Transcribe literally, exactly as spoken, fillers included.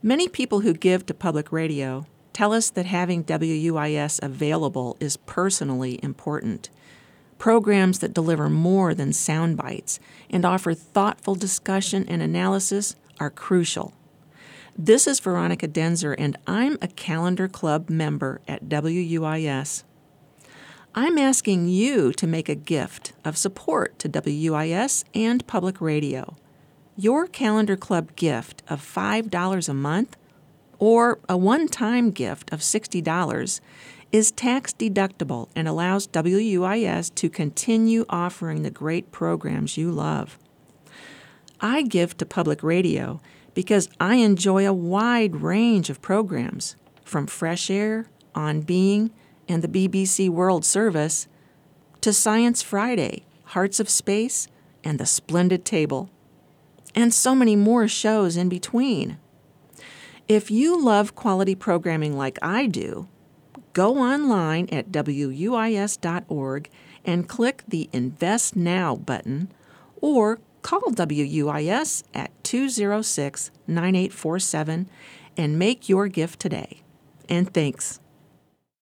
Many people who give to public radio tell us that having W U I S available is personally important. Programs that deliver more than sound bites and offer thoughtful discussion and analysis are crucial. This is Veronica Denzer, and I'm a Calendar Club member at W U I S. I'm asking you to make a gift of support to W U I S and public radio. Your Calendar Club gift of five dollars a month or a one-time gift of sixty dollars is tax-deductible and allows W U I S to continue offering the great programs you love. I give to public radio because I enjoy a wide range of programs, from Fresh Air, On Being, and the B B C World Service, to Science Friday, Hearts of Space, and The Splendid Table, and so many more shows in between. If you love quality programming like I do, go online at W U I S dot org and click the Invest Now button, or call W U I S at two oh six, nine eight four seven and make your gift today. And thanks.